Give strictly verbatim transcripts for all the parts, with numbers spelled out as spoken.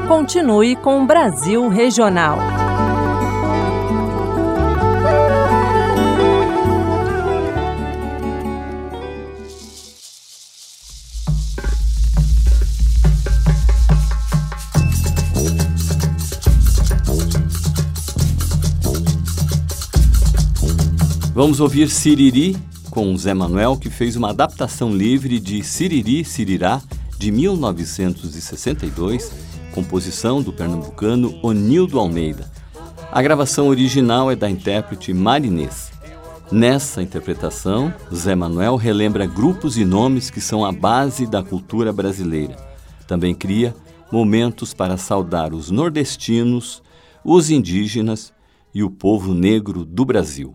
Continue com o Brasil Regional. Vamos ouvir Siriri com Zé Manuel, que fez uma adaptação livre de Siriri, Sirirá, de mil novecentos e sessenta e dois, composição do pernambucano Onildo Almeida. A gravação original é da intérprete Marinês. Nessa interpretação, Zé Manuel relembra grupos e nomes que são a base da cultura brasileira. Também cria momentos para saudar os nordestinos, os indígenas e o povo negro do Brasil.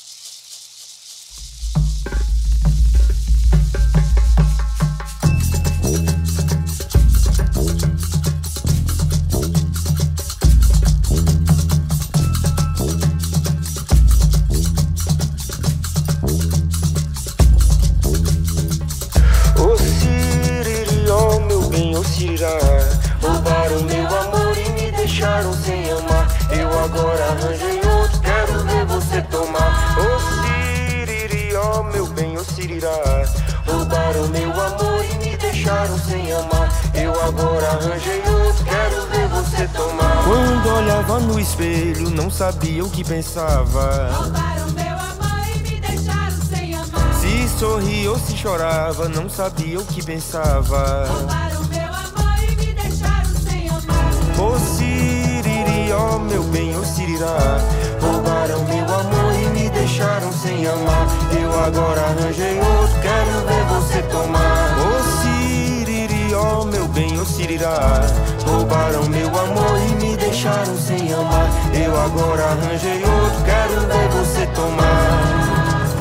Roubaram meu amor e me deixaram sem amar. Eu agora arranjei outro, quero ver você tomar. Ô Siriri, ó meu bem, ô Sirirá. Roubaram meu amor e me deixaram sem amar. Eu agora arranjei outro, quero ver você tomar. Quando olhava no espelho, não sabia o que pensava. Roubaram meu amor e me deixaram sem amar. Se sorria ou se chorava, não sabia o que pensava. Roubaram meu amor e me deixaram sem amar. Ô Siriri, ó meu bem, ô Sirirá. Roubaram meu amor e me deixaram sem amar. Eu agora arranjei outro, quero ver você tomar. Ô Siriri, ó meu bem, ô Sirirá. Roubaram meu amor e me deixaram sem amar. Eu agora arranjei outro, quero ver você tomar.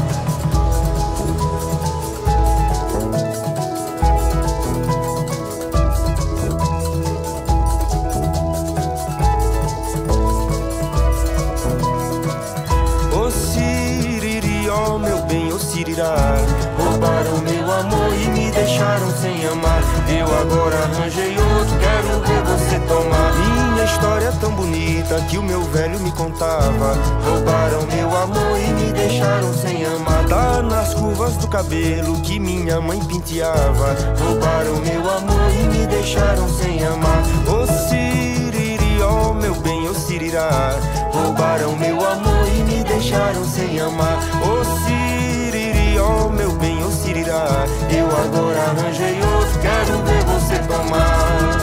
Roubaram meu amor e me deixaram sem amar. Eu agora arranjei outro, quero ver você tomar. Minha história é tão bonita que o meu velho me contava. Roubaram meu amor e me deixaram sem amar. Tá nas curvas do cabelo que minha mãe penteava. Roubaram meu amor e me deixaram sem amar. Ô Siriri, ó meu bem, ô Sirirá. Roubaram meu amor e me deixaram sem amar. Ô Siriri, ó meu bem, ô Sirirá. Eu agora arranjei outro, quero ver você tomar.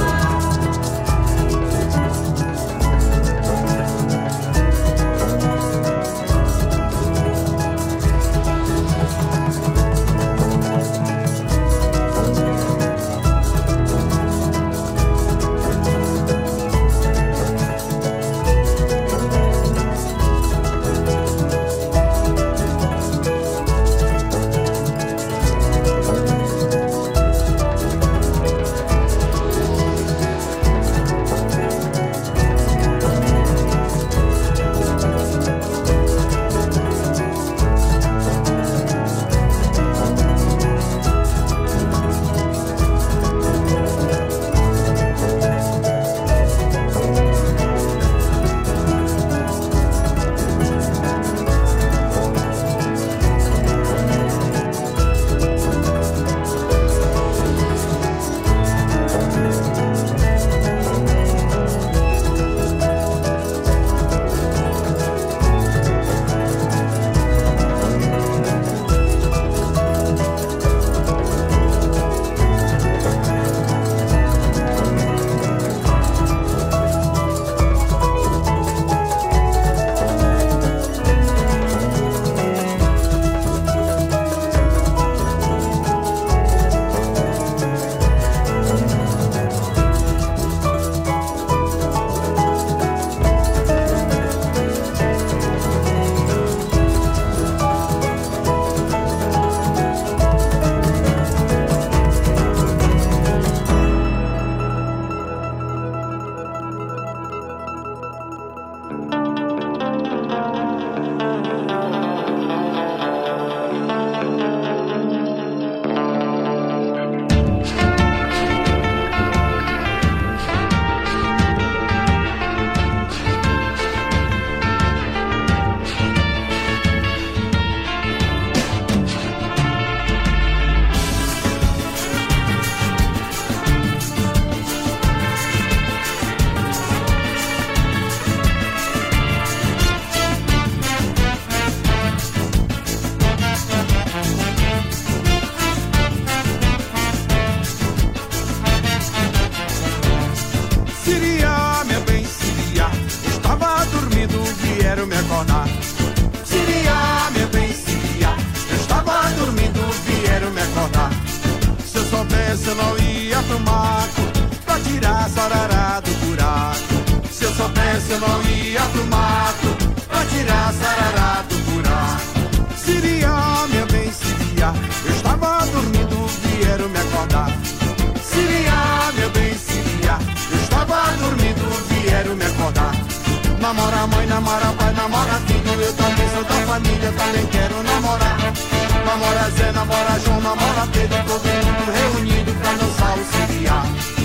soubesse eu não ia pro mato pra tirar a sarará do buraco. Se eu soubesse eu não ia pro mato pra tirar a sarará do buraco. Siria, meu bem, Siria, eu estava dormindo, vieram me acordar. Siria, meu bem, Siria, eu estava dormindo, vieram me acordar. Namora a mãe, namora pai, namora filho, eu também sou da família, também quero namorar. Namora Zé, namora João, namora Pedro, todo mundo reunido pra dançar o Siria.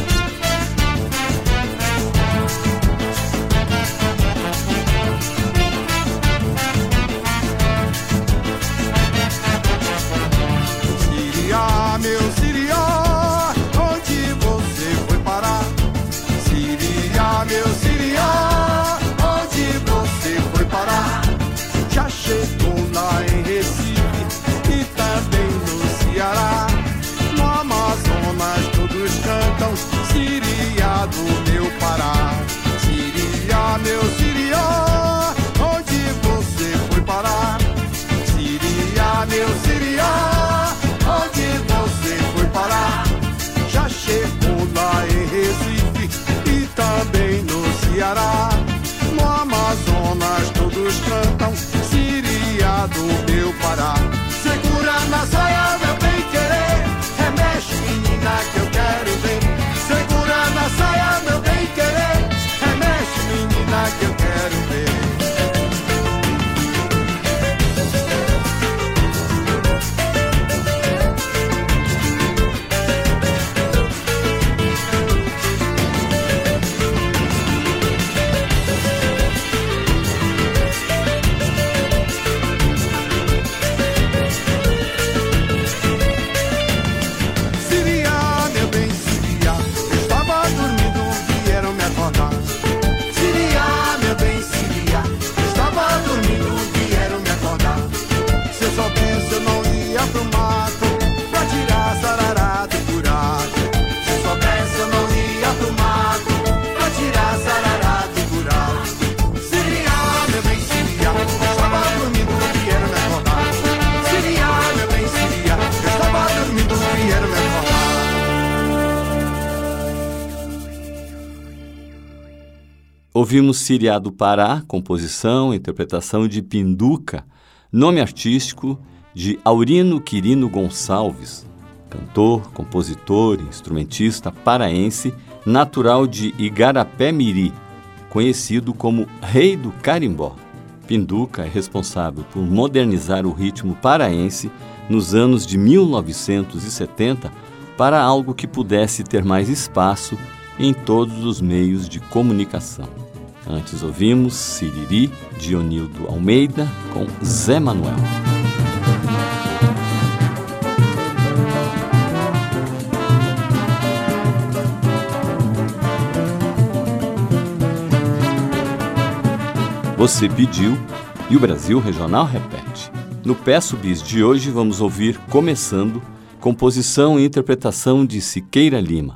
Siria, meu Siria, onde você foi parar? Siria, meu Siria, onde você foi parar? Já chegou lá em Recife e também no Ceará. No Amazonas todos cantam Siria do meu Pará. Siria, meu Siria, onde você foi parar? Siria, meu Siria, onde você foi parar? Já chegou lá em Recife e também no Ceará. No Amazonas todos cantam Siria do meu Pará. Segura na saia, meu bem querer, remexe menina que eu quero ver. Segura na saia, meu bem querer, remexe menina que eu quero ver. Ouvimos Siriá do Pará, composição e interpretação de Pinduca, nome artístico de Aurino Quirino Gonçalves, cantor, compositor, instrumentista paraense, natural de Igarapé-Miri, conhecido como Rei do Carimbó. Pinduca é responsável por modernizar o ritmo paraense nos anos de mil novecentos e setenta para algo que pudesse ter mais espaço em todos os meios de comunicação. Antes ouvimos Siriri, de Onildo Almeida, com Zé Manuel. Você pediu e o Brasil Regional repete. No Peço Bis de hoje vamos ouvir Começando, composição e interpretação de Siqueira Lima.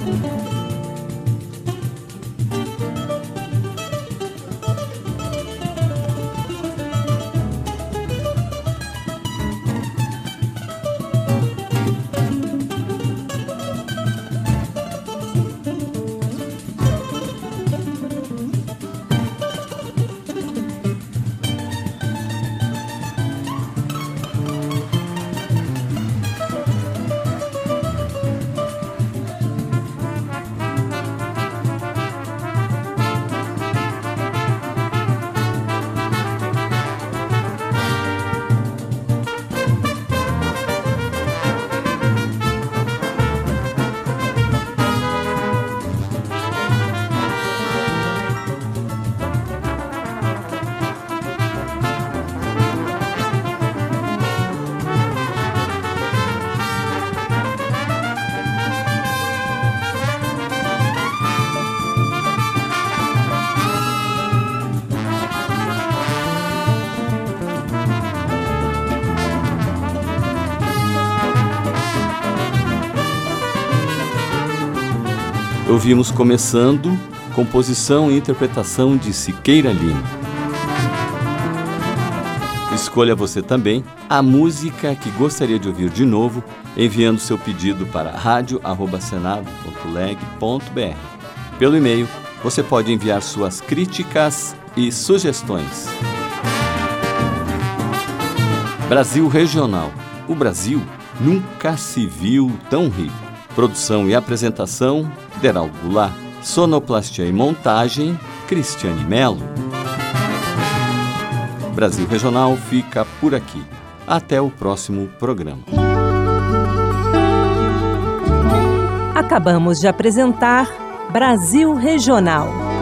Ouvimos começando composição e interpretação de Siqueira Lima. Escolha você também a música que gostaria de ouvir de novo, enviando seu pedido para rádio arroba senado ponto leg ponto br. Pelo e-mail, você pode enviar suas críticas e sugestões. Brasil Regional. O Brasil nunca se viu tão rico. Produção e apresentação, Deraldo Goulart. Sonoplastia e montagem, Cristiane Melo. Brasil Regional fica por aqui. Até o próximo programa. Acabamos de apresentar Brasil Regional.